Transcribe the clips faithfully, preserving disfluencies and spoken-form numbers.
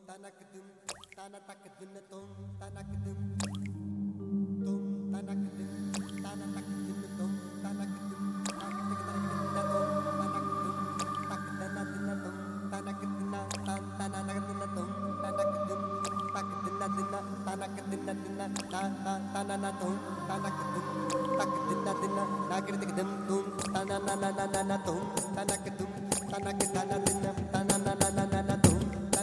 tanak dum tana tak dun tum tanak dum tum tanak dum tana tak dun tum tanak dum tak tak tak tak tanak dum tak dana dun tum tanak dun tan tana nak dun tum tanak dum tak dana dun tanak dun dun ta ta tana na tum tanak dum tak dana dun nagir dik dum tum tana na na na na tum tanak dum tanak dana dun tana na na na na tum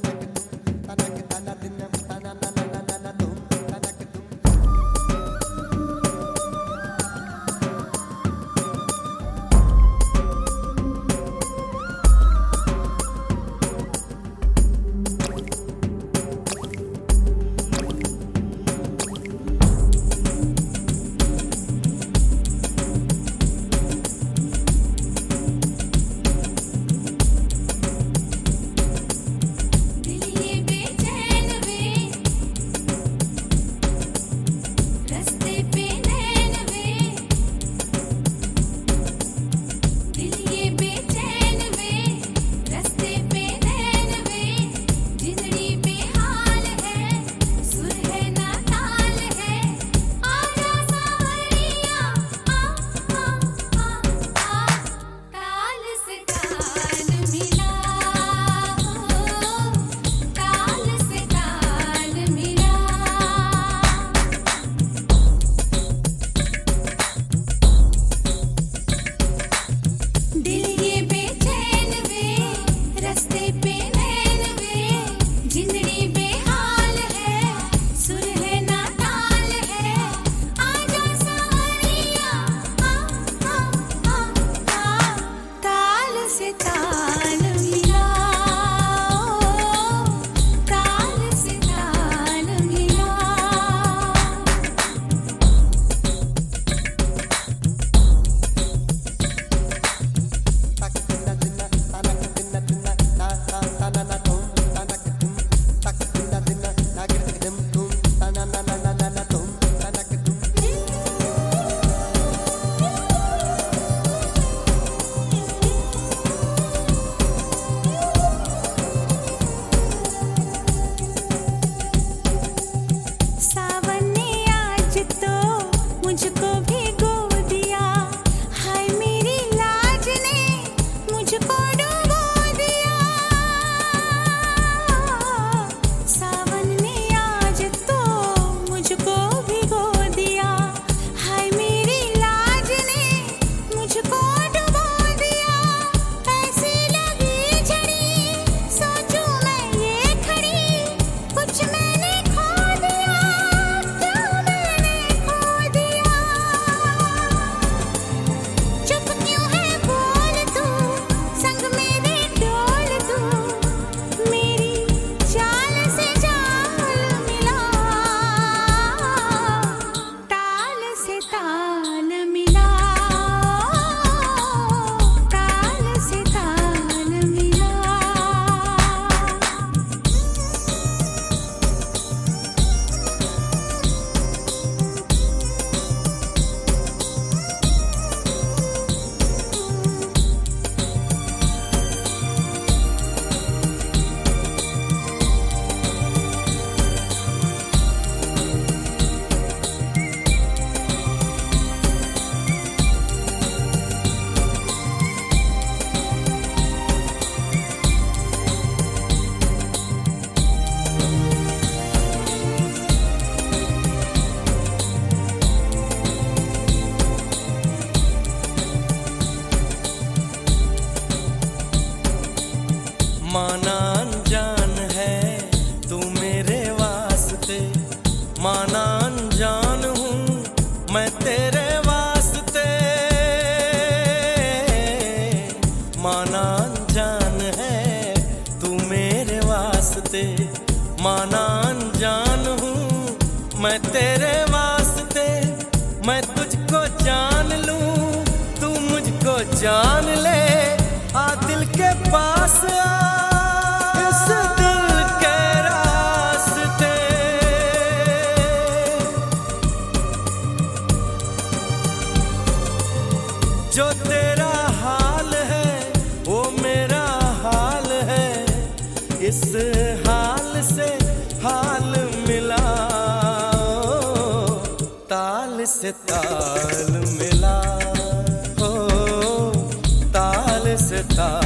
माना अनजान है तू मेरे वास्ते, माना अनजान हूँ मैं तेरे वास्ते। माना अनजान है तू मेरे वास्ते, माना अनजान हूँ मैं तेरे वास्ते। मैं तुझको जान लूँ तू मुझको जान ले, आ दिल के पास आ इस दिल के रास्ते। जो तेरा हाल है वो मेरा हाल है, इस हाल से ताल मिला, ओ ताल से ताल